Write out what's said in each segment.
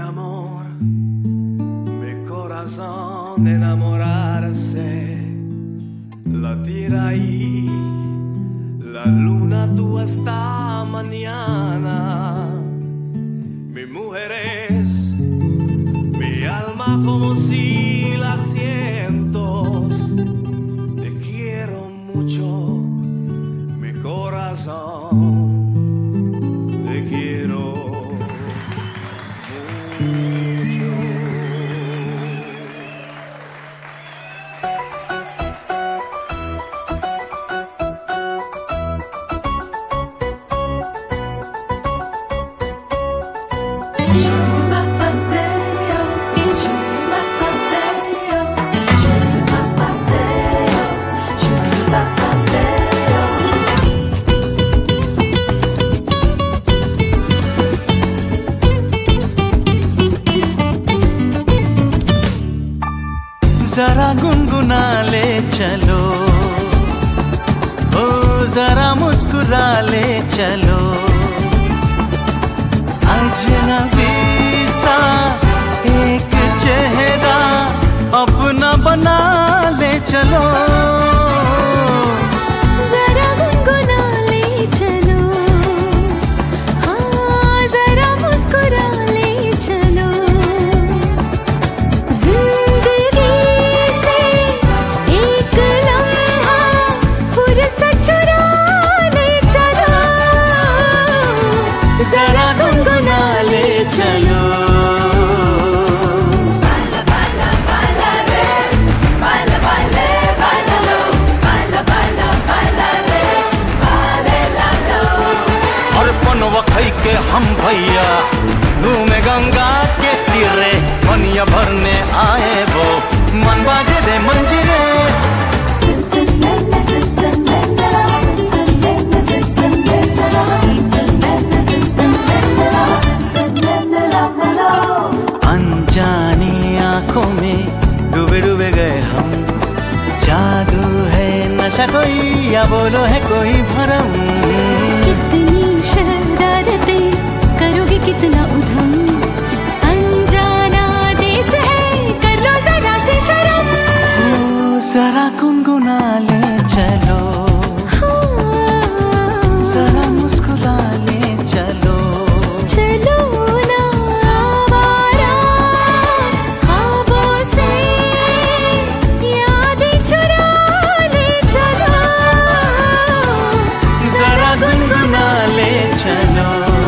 amor, mi corazón enamorarse, latir ahí la luna tú hasta mañana. Mi mujer es mi alma como si la siento. Te quiero mucho, mi corazón. Te quiero mucho. जरा गुनगुना ले चलो, ओ जरा मुस्कुरा ले चलो, अजनबी सा एक चेहरा अपना बना ले चलो। जरा गुनगुना ले चलो, हाँ जरा मुस्कुरा ले चलो, जिंदगी से एक लम्हा फुर्सत चुरा ले चलो। जरा गुनगुना ले चलो। वखई के हम भैया घूमे गंगा के तीरे, मनिया भरने आए वो मन बाजे दे मंजीरे। अनजानी आंखों में डूबे डूबे गए हम, जादू है नशा कोई या बोलो है कोई भरम। कितनी शरारतें करोगे कितना उधम, अनजाना देश है कर लो जरा से शर्म। जरा गुनगुना ले चलो, जरा मुस्कुरा ले चलो। चलो ना आवारा ख्वाबों से यादें चुरा ले चलो। जरा गुनगुना ले चलो।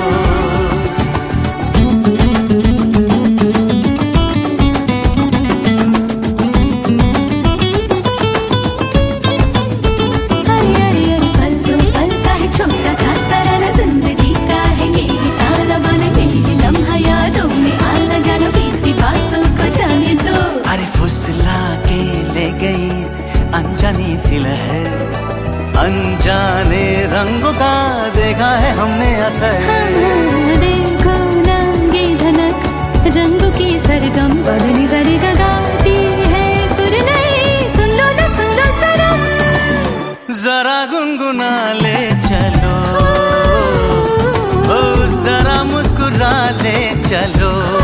फुसला के ले गई अनजानी सी लहर, अनजाने रंगों का देखा है हमने असर। हाँ, देखो ना ये धनक रंगों की सरगम, बदनी जरी गाती है सुर नहीं, सुन लो ना सुन लो सरम। जरा गुनगुना ले चलो, ओ जरा मुस्कुरा ले चलो।